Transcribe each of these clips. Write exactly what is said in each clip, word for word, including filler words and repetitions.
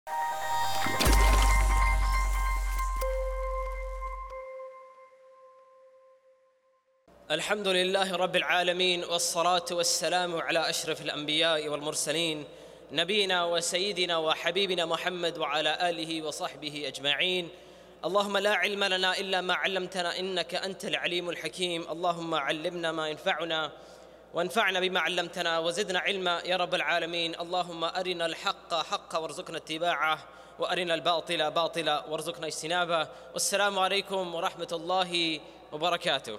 الحمد لله رب العالمين، والصلاة والسلام على أشرف الأنبياء والمرسلين نبينا وسيدنا وحبيبنا محمد وعلى آله وصحبه أجمعين. اللهم لا علم لنا إلا ما علمتنا إنك أنت العليم الحكيم. اللهم علمنا ما ينفعنا وانفعنا بما علمتنا وزدنا علما يا رب العالمين. اللهم أرنا الحق حقا وارزقنا اتباعه وأرنا الباطل باطلا وارزقنا اجتنابه. والسلام عليكم ورحمة الله وبركاته.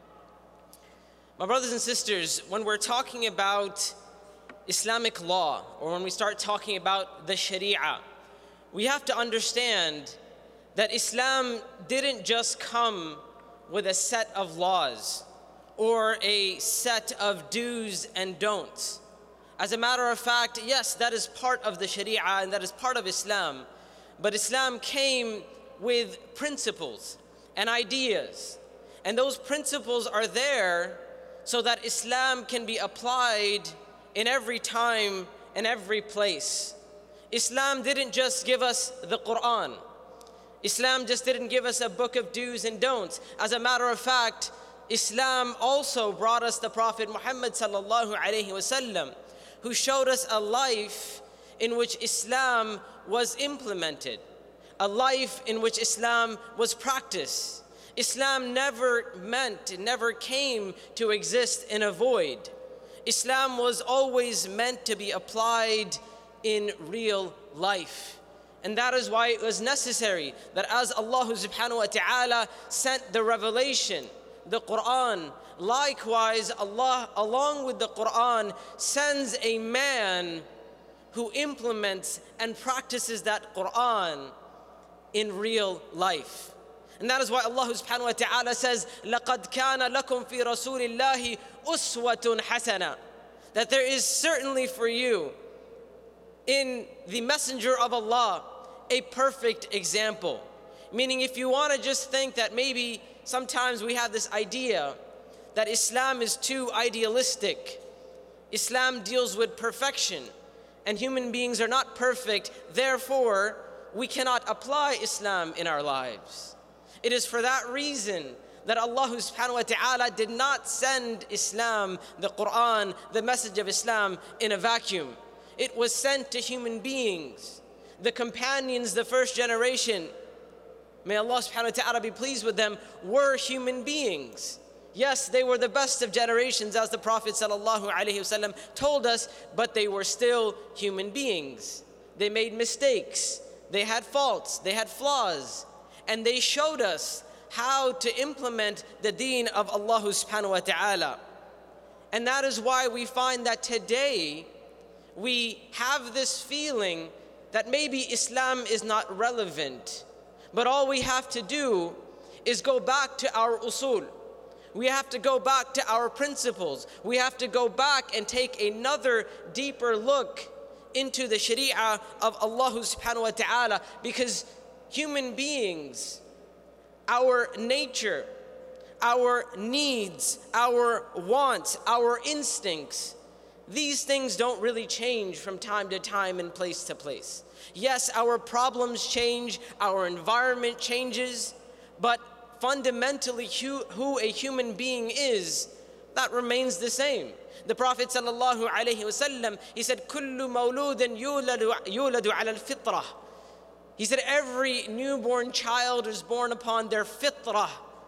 My brothers and sisters, when we're talking about Islamic law, or when we start talking about the Sharia, we have to understand that Islam didn't just come with a set of laws or a set of do's and don'ts. As a matter of fact, yes, that is part of the Sharia and that is part of Islam, but Islam came with principles and ideas, and those principles are there so that Islam can be applied in every time and every place. Islam didn't just give us the Quran. Islam just didn't give us a book of do's and don'ts. As a matter of fact, Islam also brought us the Prophet Muhammad sallallahu alaihi wasallam, who showed us a life in which Islam was implemented, a life in which Islam was practiced. Islam never meant, never came to exist in a void. Islam was always meant to be applied in real life. And that is why it was necessary that as Allah subhanahu wa ta'ala sent the revelation, the Quran, likewise Allah, along with the Quran, sends a man who implements and practices that Quran in real life. And that is why Allah subhanahu wa ta'ala says, لَقَدْ كَانَ لَكُمْ فِي رَسُولِ اللَّهِ أُسْوَةٌ حَسَنَةٌ, that there is certainly for you in the messenger of Allah a perfect example. Meaning, if you want to just think that maybe sometimes we have this idea that Islam is too idealistic, Islam deals with perfection, and human beings are not perfect, therefore we cannot apply Islam in our lives. It is for that reason that Allah subhanahu wa ta'ala did not send Islam, the Quran, the message of Islam, in a vacuum. It was sent to human beings, the companions, the first generation. May Allah subhanahu wa ta'ala be pleased with them, were human beings. Yes, they were the best of generations, as the Prophet sallallahu alaihi wasallam told us, but they were still human beings. They made mistakes, they had faults, they had flaws, and they showed us how to implement the deen of Allah subhanahu wa ta'ala. And that is why we find that today we have this feeling that maybe Islam is not relevant, but all we have to do is go back to our usul. We have to go back to our principles. We have to go back and take another deeper look into the Sharia of Allah subhanahu wa ta'ala, because human beings, our nature, our needs, our wants, our instincts, these things don't really change from time to time and place to place. Yes, our problems change, our environment changes, but fundamentally who a human being is, that remains the same. The Prophet sallallahu alaihi wasallam, he said, كُلُّ مَوْلُودٍ يُولَدُ عَلَى الْفِطْرَةِ. He said every newborn child is born upon their fitrah,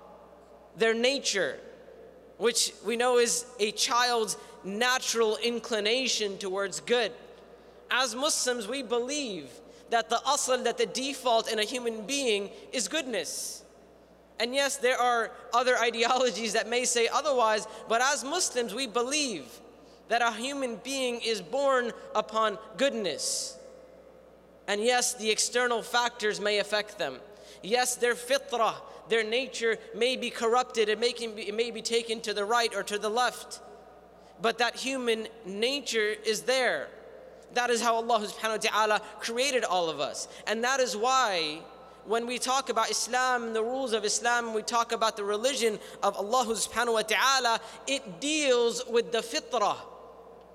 their nature, which we know is a child's natural inclination towards good. As Muslims, we believe that the asl, that the default in a human being is goodness. And yes, there are other ideologies that may say otherwise, but as Muslims, we believe that a human being is born upon goodness. And yes, the external factors may affect them. Yes, their fitrah, their nature may be corrupted, it may, it may be taken to the right or to the left. But that human nature is there. That is how Allah subhanahu wa ta'ala created all of us. And that is why when we talk about Islam and the rules of Islam, we talk about the religion of Allah subhanahu wa ta'ala, it deals with the fitrah.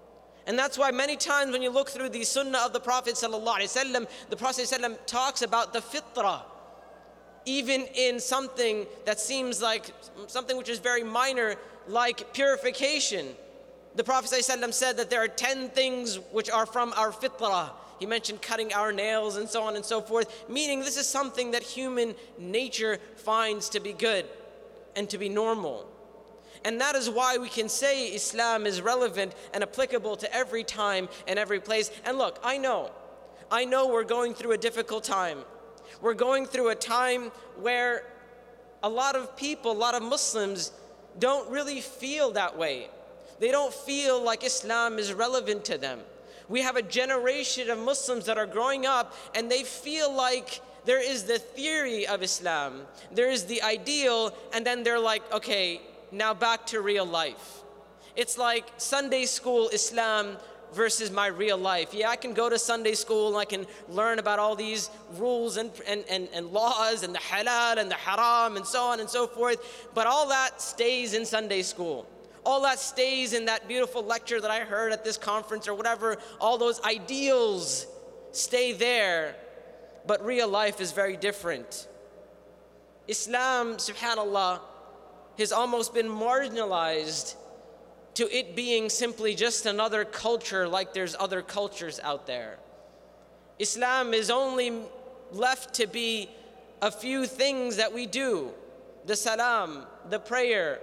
And that's why many times when you look through the sunnah of the Prophet ﷺ, the Prophet ﷺ talks about the fitrah, even in something that seems like something which is very minor, like purification. The Prophet ﷺ said that there are ten things which are from our fitrah. He mentioned cutting our nails and so on and so forth, meaning this is something that human nature finds to be good and to be normal. And that is why we can say Islam is relevant and applicable to every time and every place. And look, I know, I know we're going through a difficult time. We're going through a time where a lot of people, a lot of Muslims don't really feel that way. They don't feel like Islam is relevant to them. We have a generation of Muslims that are growing up and they feel like there is the theory of Islam, there is the ideal, and then they're like, okay, now back to real life. It's like Sunday school Islam versus my real life. Yeah, I can go to Sunday school and I can learn about all these rules and, and, and, and laws and the halal and the haram and so on and so forth, but all that stays in Sunday school. All that stays in that beautiful lecture that I heard at this conference or whatever. All those ideals stay there, but real life is very different. Islam, subhanAllah, has almost been marginalized to it being simply just another culture like there's other cultures out there. Islam is only left to be a few things that we do: the salam, the prayer,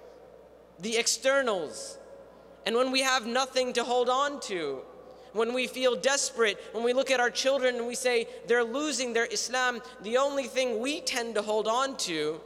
the externals. And when we have nothing to hold on to, when we feel desperate, when we look at our children and we say they're losing their Islam, the only thing we tend to hold on to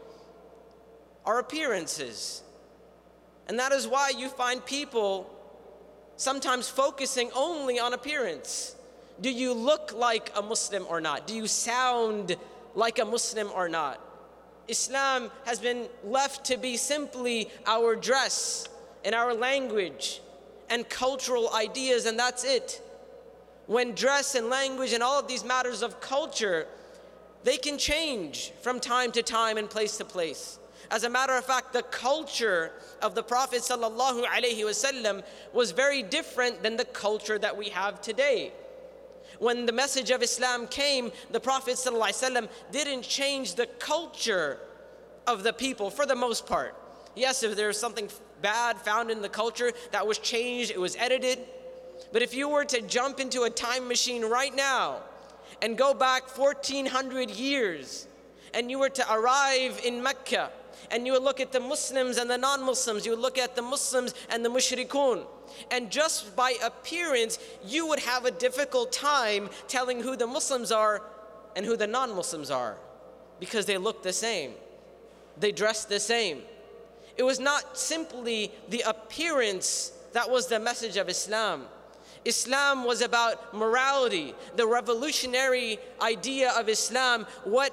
are appearances. And that is why you find people sometimes focusing only on appearance. Do you look like a Muslim or not? Do you sound like a Muslim or not? Islam has been left to be simply our dress and our language and cultural ideas, and that's it. When dress and language and all of these matters of culture, they can change from time to time and place to place. As a matter of fact, the culture of the Prophet sallallahu alaihi wasallam was very different than the culture that we have today. When the message of Islam came, the Prophet sallallahu alaihi wasallam didn't change the culture of the people for the most part. Yes, if there's something bad found in the culture that was changed, it was edited. But if you were to jump into a time machine right now and go back fourteen hundred years, and you were to arrive in Mecca, and you would look at the Muslims and the non-Muslims, you would look at the Muslims and the mushrikun, and just by appearance, you would have a difficult time telling who the Muslims are and who the non-Muslims are, because they look the same, they dress the same. It was not simply the appearance that was the message of Islam. Islam was about morality, the revolutionary idea of Islam. What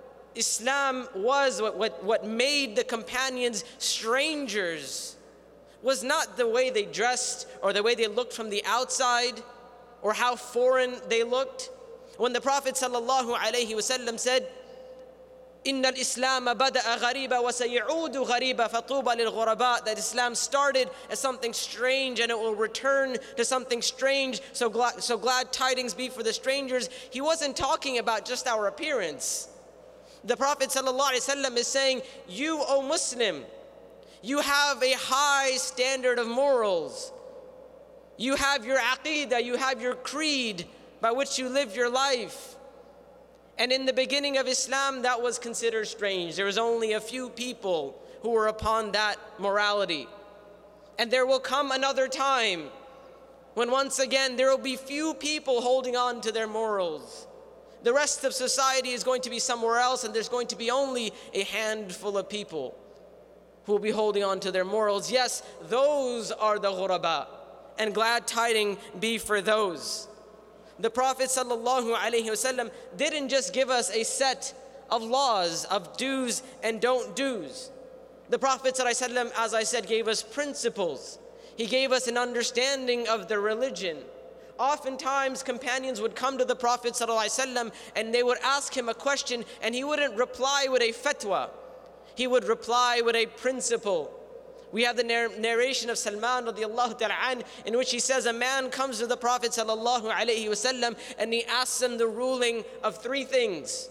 Islam was, what, what, what made the companions strangers, was not the way they dressed or the way they looked from the outside or how foreign they looked. When the Prophet sallallahu alaihi wasallam said, إِنَّ الْإِسْلَامَ بَدَأَ غَرِيبًا وَسَيَعُودُ غَرِيبًا فَطُوبَى لِلْغُرَبَاء, that Islam started as something strange and it will return to something strange, so glad, so glad tidings be for the strangers. He wasn't talking about just our appearance. The Prophet ﷺ is saying, you, O Muslim, you have a high standard of morals. You have your aqeedah, you have your creed by which you live your life. And in the beginning of Islam, that was considered strange. There was only a few people who were upon that morality. And there will come another time when once again there will be few people holding on to their morals. The rest of society is going to be somewhere else, and there's going to be only a handful of people who will be holding on to their morals. Yes, those are the ghuraba, and glad tiding be for those. The Prophet sallallahu alaihi wasallam didn't just give us a set of laws, of do's and don't do's. The Prophet sallallahu alaihi wasallam, as I said, gave us principles. He gave us an understanding of the religion. Oftentimes, companions would come to the Prophet ﷺ and they would ask him a question, and he wouldn't reply with a fatwa. He would reply with a principle. We have the narration of Salman radiallahu ta'ala an, in which he says a man comes to the Prophet sallallahu alayhi wasallam and he asks him the ruling of three things: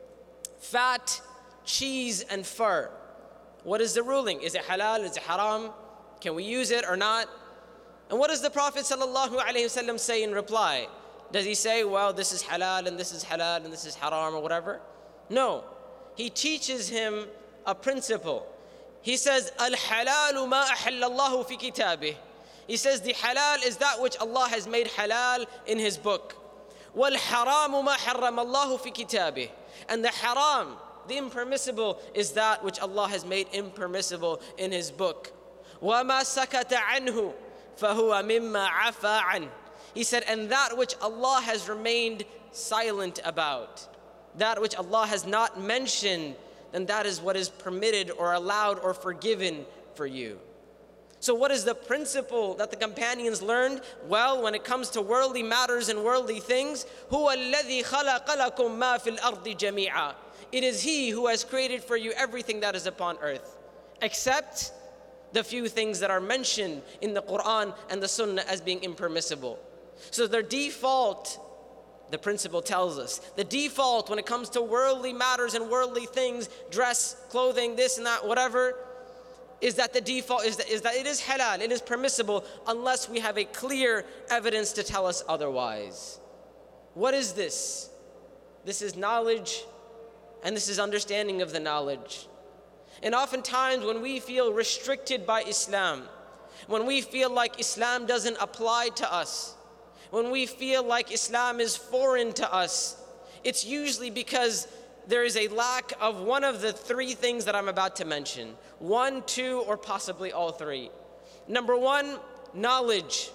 fat, cheese, and fur. What is the ruling? Is it halal? Is it haram? Can we use it or not? And what does the Prophet sallallahu alayhi wasallam say in reply? Does he say, well, this is halal and this is halal and this is haram or whatever? No. He teaches him a principle. He says, Al-halalu ma ahallallahu fi kitabih. He says the halal is that which Allah has made halal in His book. Wal-haramu ma harramallahu fi kitabih. And the haram, the impermissible, is that which Allah has made impermissible in His book. وَمَا سَكَتَ عَنْهُ فَهُوَ مِمَّا عَفَى عَنْهُ. He said, and that which Allah has remained silent about, that which Allah has not mentioned, then that is what is permitted or allowed or forgiven for you. So what is the principle that the companions learned? Well, when it comes to worldly matters and worldly things, هُوَ الَّذِي خَلَقَ لَكُم مَا فِي الْأَرْضِ جَمِيعًا. It is He who has created for you everything that is upon earth, except the few things that are mentioned in the Quran and the Sunnah as being impermissible. So their default, the principle tells us, the default when it comes to worldly matters and worldly things, dress, clothing, this and that, whatever, is that the default is that, is that it is halal, it is permissible, unless we have a clear evidence to tell us otherwise. What is this? This is knowledge, and this is understanding of the knowledge. And oftentimes when we feel restricted by Islam, when we feel like Islam doesn't apply to us, when we feel like Islam is foreign to us, it's usually because there is a lack of one of the three things that I'm about to mention. One, two, or possibly all three. Number one, knowledge,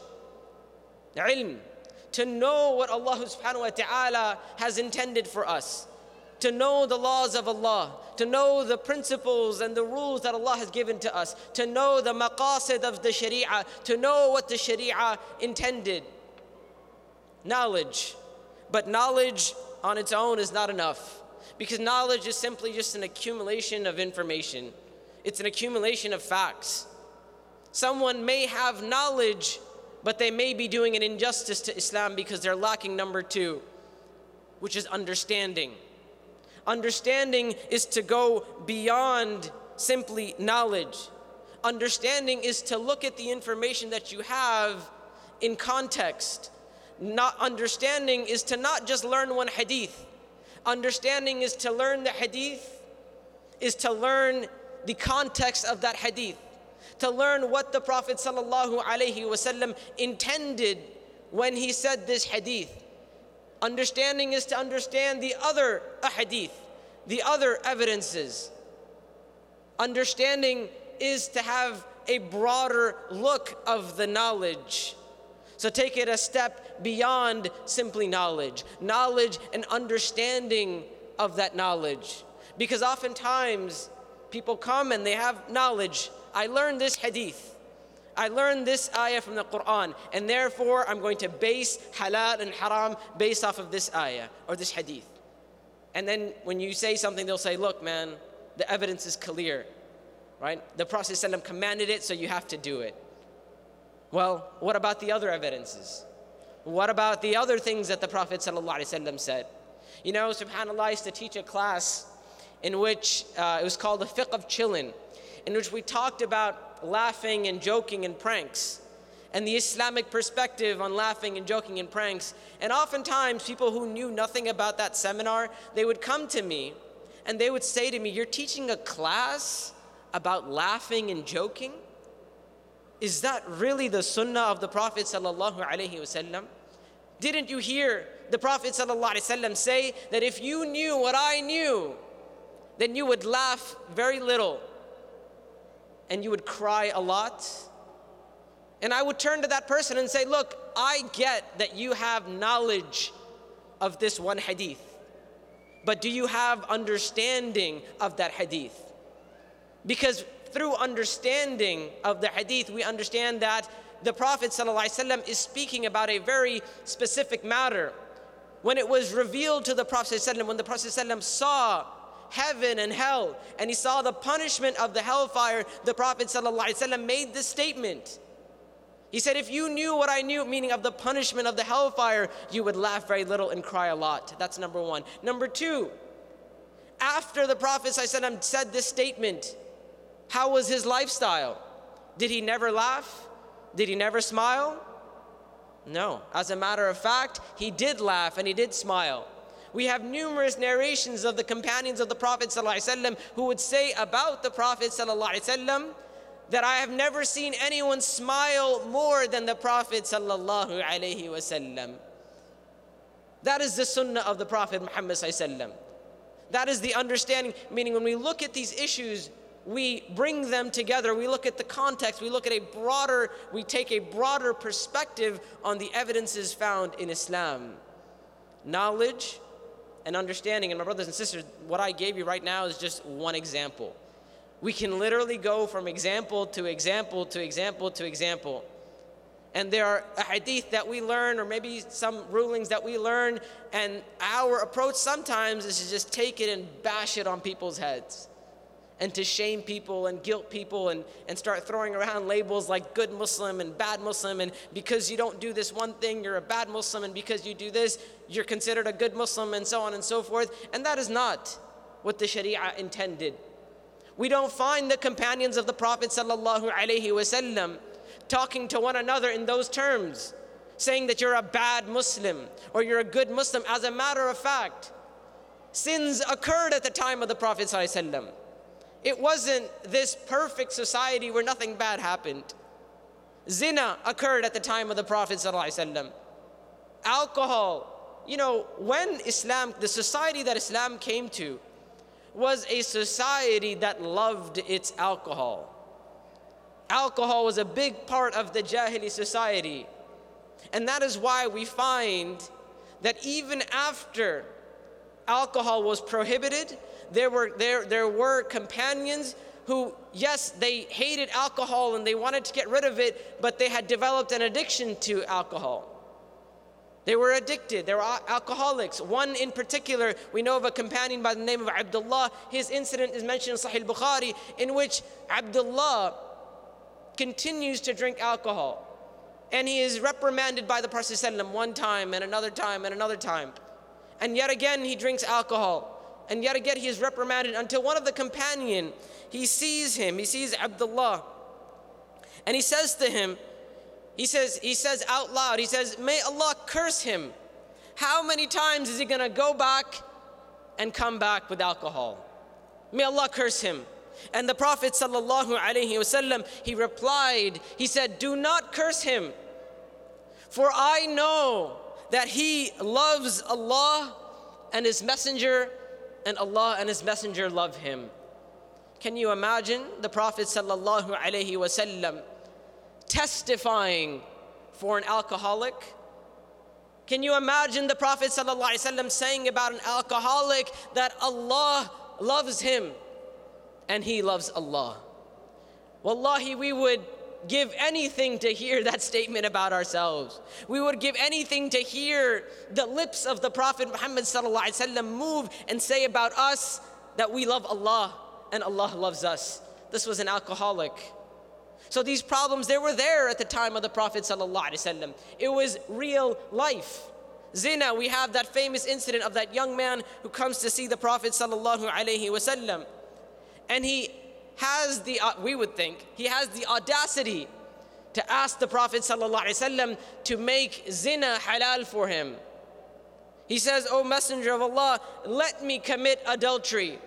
ilm, to know what Allah subhanahu wa ta'ala has intended for us, to know the laws of Allah, to know the principles and the rules that Allah has given to us, to know the maqasid of the sharia, to know what the sharia intended. Knowledge. But knowledge on its own is not enough, because knowledge is simply just an accumulation of information. It's an accumulation of facts. Someone may have knowledge, but they may be doing an injustice to Islam because they're lacking number two, which is understanding. Understanding is to go beyond simply knowledge. Understanding is to look at the information that you have in context. Not understanding is to not just learn one hadith. Understanding is to learn the hadith, is to learn the context of that hadith, to learn what the Prophet sallallahu alaihi wasallam intended when he said this hadith. Understanding is to understand the other ahadith, the other evidences. Understanding is to have a broader look of the knowledge. So take it a step beyond simply knowledge. Knowledge and understanding of that knowledge. Because oftentimes people come and they have knowledge. I learned this hadith. I learned this ayah from the Quran, and therefore I'm going to base halal and haram based off of this ayah or this hadith. And then when you say something, they'll say, look, man, the evidence is clear, right? The Prophet ﷺ commanded it, so you have to do it. Well, what about the other evidences? What about the other things that the Prophet ﷺ said? You know, subhanAllah, I used to teach a class in which uh, it was called the fiqh of chillin', in which we talked about laughing and joking and pranks, and the Islamic perspective on laughing and joking and pranks. And oftentimes, people who knew nothing about that seminar, they would come to me and they would say to me, you're teaching a class about laughing and joking? Is that really the sunnah of the Prophet sallallahu alaihi wasallam? Didn't you hear the Prophet sallallahu alaihi wasallam say that if you knew what I knew, then you would laugh very little and you would cry a lot? And I would turn to that person and say, look, I get that you have knowledge of this one hadith, but do you have understanding of that hadith? Because through understanding of the hadith, we understand that the Prophet ﷺ is speaking about a very specific matter. When it was revealed to the Prophet ﷺ, when the Prophet ﷺ saw heaven and hell, and he saw the punishment of the hellfire, the Prophet ﷺ made this statement. He said, if you knew what I knew, meaning of the punishment of the hellfire, you would laugh very little and cry a lot. That's number one. Number two, after the Prophet ﷺ said this statement, how was his lifestyle? Did he never laugh? Did he never smile? No. As a matter of fact, he did laugh and he did smile. We have numerous narrations of the companions of the Prophet ﷺ who would say about the Prophet ﷺ that I have never seen anyone smile more than the Prophet ﷺ. That is the sunnah of the Prophet Muhammad ﷺ. That is the understanding, meaning when we look at these issues, we bring them together, we look at the context, we look at a broader, we take a broader perspective on the evidences found in Islam. Knowledge and understanding, and my brothers and sisters, what I gave you right now is just one example. We can literally go from example to example to example to example. And there are a hadith that we learn, or maybe some rulings that we learn, and our approach sometimes is to just take it and bash it on people's heads, and to shame people and guilt people and, and start throwing around labels like good Muslim and bad Muslim, and because you don't do this one thing, you're a bad Muslim, and because you do this, you're considered a good Muslim, and so on and so forth. And that is not what the Sharia intended. We don't find the companions of the Prophet sallallahu alaihi wasallam talking to one another in those terms, saying that you're a bad Muslim or you're a good Muslim. As a matter of fact, sins occurred at the time of the Prophet sallallahu alaihi wasallam. It wasn't this perfect society where nothing bad happened. Zina occurred at the time of the Prophet ﷺ. Alcohol, you know, when Islam, the society that Islam came to was a society that loved its alcohol. Alcohol was a big part of the Jahili society. And that is why we find that even after alcohol was prohibited, There were, there, there were companions who, yes, they hated alcohol and they wanted to get rid of it, but they had developed an addiction to alcohol. They were addicted. They were alcoholics. One in particular, we know of a companion by the name of Abdullah. His incident is mentioned in Sahih Bukhari, in which Abdullah continues to drink alcohol. And he is reprimanded by the Prophet ﷺ one time and another time and another time. And yet again, he drinks alcohol. And yet again, he is reprimanded until one of the companion, he sees him, he sees Abdullah. And he says to him, he says, he says out loud, he says, may Allah curse him. How many times is he gonna go back and come back with alcohol? May Allah curse him. And the Prophet sallallahu alaihi wasallam, he replied, he said, do not curse him, for I know that he loves Allah and His Messenger, and Allah and His Messenger love him. Can you imagine the Prophet sallallahu alaihi wasallam testifying for an alcoholic? Can you imagine the Prophet sallallahu alaihi wasallam saying about an alcoholic that Allah loves him and he loves Allah? Wallahi, we would give anything to hear that statement about ourselves. We would give anything to hear the lips of the Prophet Muhammad sallallahu alaihi wasallam move and say about us that we love Allah and Allah loves us. This was an alcoholic. So these problems, they were there at the time of the Prophet sallallahu alaihi wasallam. It was real life. Zina, we have that famous incident of that young man who comes to see the Prophet sallallahu alaihi wasallam, and he has the, uh, we would think, he has the audacity to ask the Prophet ﷺ to make zina halal for him. He says, O Messenger of Allah, let me commit adultery.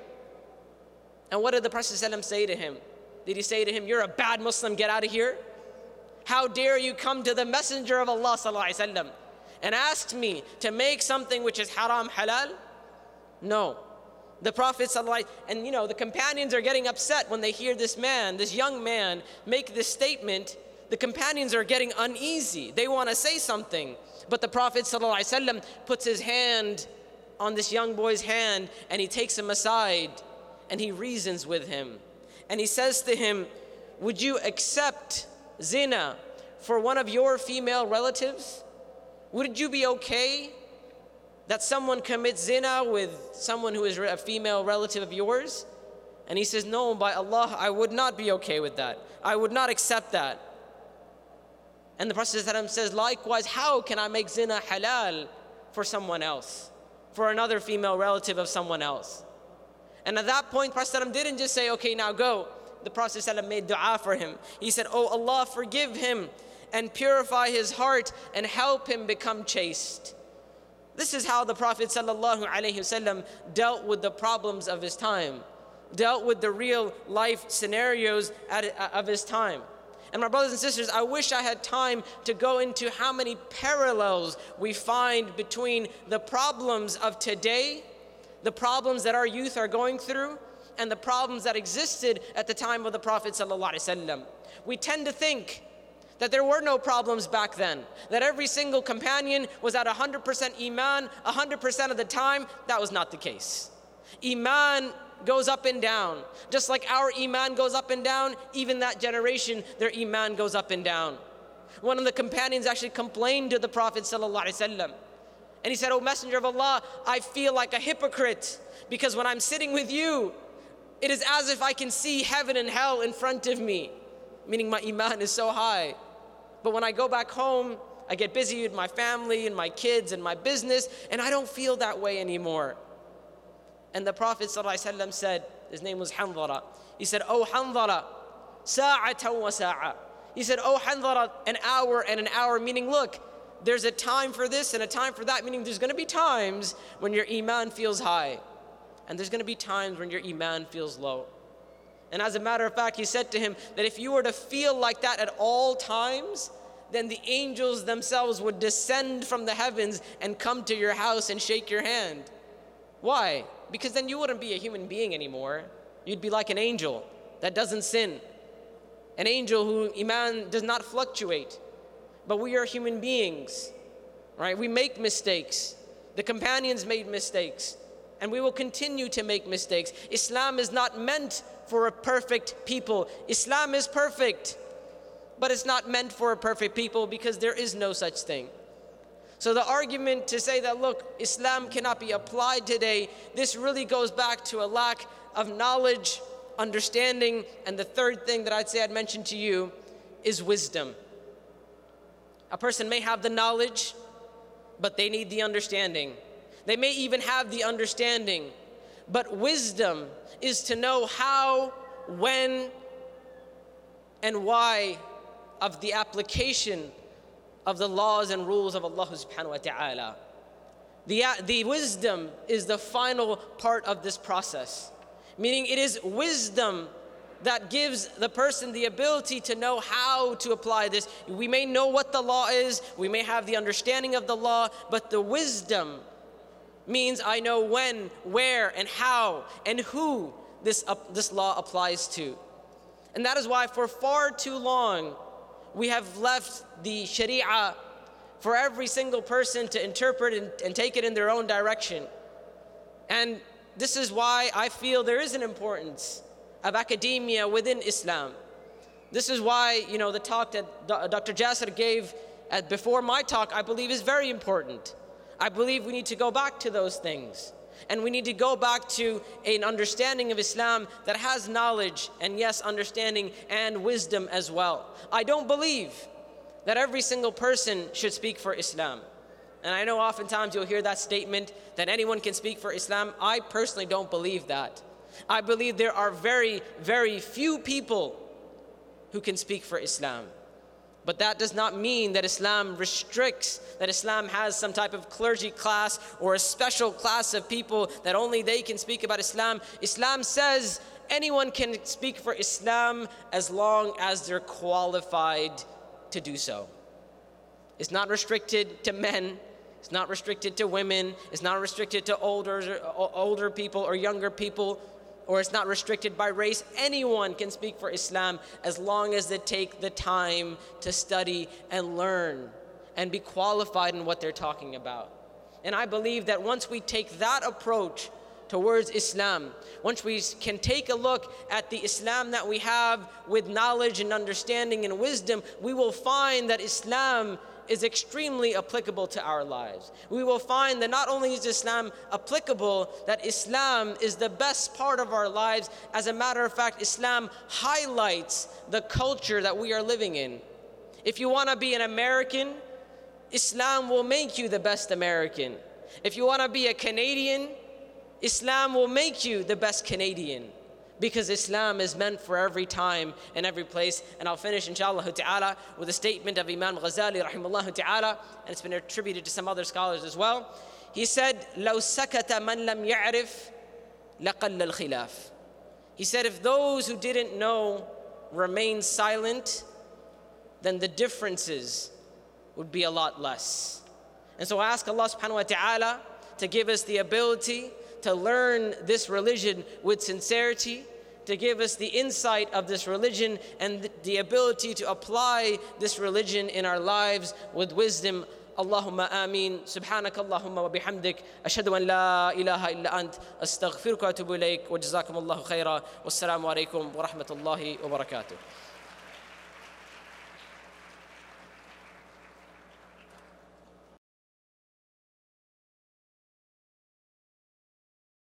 And what did the Prophet ﷺ say to him? Did he say to him, you're a bad Muslim, get out of here? How dare you come to the Messenger of Allah ﷺ and ask me to make something which is haram halal? No. The Prophet ﷺ, and you know, the companions are getting upset when they hear this man, this young man, make this statement. The companions are getting uneasy. They want to say something. But the Prophet ﷺ puts his hand on this young boy's hand and he takes him aside and he reasons with him. And he says to him, would you accept zina for one of your female relatives? Would you be okay that someone commits zina with someone who is a female relative of yours? And he says, no, by Allah, I would not be okay with that. I would not accept that. And the Prophet ﷺ says, likewise, how can I make zina halal for someone else, for another female relative of someone else? And at that point, Prophet ﷺ didn't just say, okay, now go. The Prophet ﷺ made dua for him. He said, oh Allah, forgive him and purify his heart and help him become chaste. This is how the Prophet ﷺ dealt with the problems of his time, dealt with the real life scenarios at, of his time. And my brothers and sisters, I wish I had time to go into how many parallels we find between the problems of today, the problems that our youth are going through, and the problems that existed at the time of the Prophet ﷺ. We tend to think that there were no problems back then, that every single companion was at one hundred percent Iman one hundred percent of the time. That was not the case. Iman goes up and down. Just like our Iman goes up and down, even that generation, their Iman goes up and down. One of the companions actually complained to the Prophet ﷺ, and he said, "O Messenger of Allah, I feel like a hypocrite because when I'm sitting with you, it is as if I can see heaven and hell in front of me," meaning my Iman is so high. But when I go back home, I get busy with my family and my kids and my business, and I don't feel that way anymore. And the Prophet ﷺ said, his name was Hanzala, he said, "Oh Hanzala, sa'atan wa sa'a." He said, "Oh Hanzala, an hour and an hour," meaning look, there's a time for this and a time for that, meaning there's going to be times when your Iman feels high, and there's going to be times when your Iman feels low. And as a matter of fact, he said to him that if you were to feel like that at all times, then the angels themselves would descend from the heavens and come to your house and shake your hand. Why? Because then you wouldn't be a human being anymore. You'd be like an angel that doesn't sin. An angel who Iman does not fluctuate. But we are human beings, right? We make mistakes. The companions made mistakes, and we will continue to make mistakes. Islam is not meant for a perfect people. Islam is perfect, but it's not meant for a perfect people because there is no such thing. So the argument to say that, look, Islam cannot be applied today, this really goes back to a lack of knowledge, understanding, and the third thing that I'd say I'd mention to you is wisdom. A person may have the knowledge, but they need the understanding. They may even have the understanding, but wisdom is to know how, when, and why of the application of the laws and rules of Allah subhanahu wa ta'ala. The, the wisdom is the final part of this process, meaning it is wisdom that gives the person the ability to know how to apply this. We may know what the law is, we may have the understanding of the law, but the wisdom means I know when, where, and how, and who this, uh, this law applies to. And that is why for far too long, we have left the Sharia for every single person to interpret and, and take it in their own direction. And this is why I feel there is an importance of academia within Islam. This is why, you know, the talk that Doctor Jasser gave at, before my talk, I believe is very important. I believe we need to go back to those things. And we need to go back to an understanding of Islam that has knowledge and, yes, understanding and wisdom as well. I don't believe that every single person should speak for Islam. And I know oftentimes you'll hear that statement that anyone can speak for Islam. I personally don't believe that. I believe there are very, very few people who can speak for Islam. But that does not mean that Islam restricts, that Islam has some type of clergy class or a special class of people that only they can speak about Islam. Islam says anyone can speak for Islam as long as they're qualified to do so. It's not restricted to men. It's not restricted to women. It's not restricted to older, older people or younger people. Or it's not restricted by race. Anyone can speak for Islam as long as they take the time to study and learn and be qualified in what they're talking about. And I believe that once we take that approach towards Islam, once we can take a look at the Islam that we have with knowledge and understanding and wisdom, we will find that Islam is extremely applicable to our lives. We will find that not only is Islam applicable, that Islam is the best part of our lives. As a matter of fact, Islam highlights the culture that we are living in. If you want to be an American, Islam will make you the best American. If you want to be a Canadian, Islam will make you the best Canadian, because Islam is meant for every time and every place. And I'll finish, inshallah ta'ala, with a statement of Imam Ghazali, rahimahullah ta'ala, and it's been attributed to some other scholars as well. He said, لَوْ سَكَتَ مَنْ لَمْ يَعْرِفْ لَقَلَّ الْخِلَافِ. He said, if those who didn't know remained silent, then the differences would be a lot less. And so I ask Allah subhanahu wa ta'ala to give us the ability to learn this religion with sincerity, to give us the insight of this religion and the ability to apply this religion in our lives with wisdom. Allahumma ameen. Subhanaka Allahumma wa bihamdik. Ashhadu an la ilaha illa ant. Astaghfiruka wa atubu ilayk. Wa jazakum Allahu khaira. Wassalamu alaikum wa rahmatullahi wa barakatuh.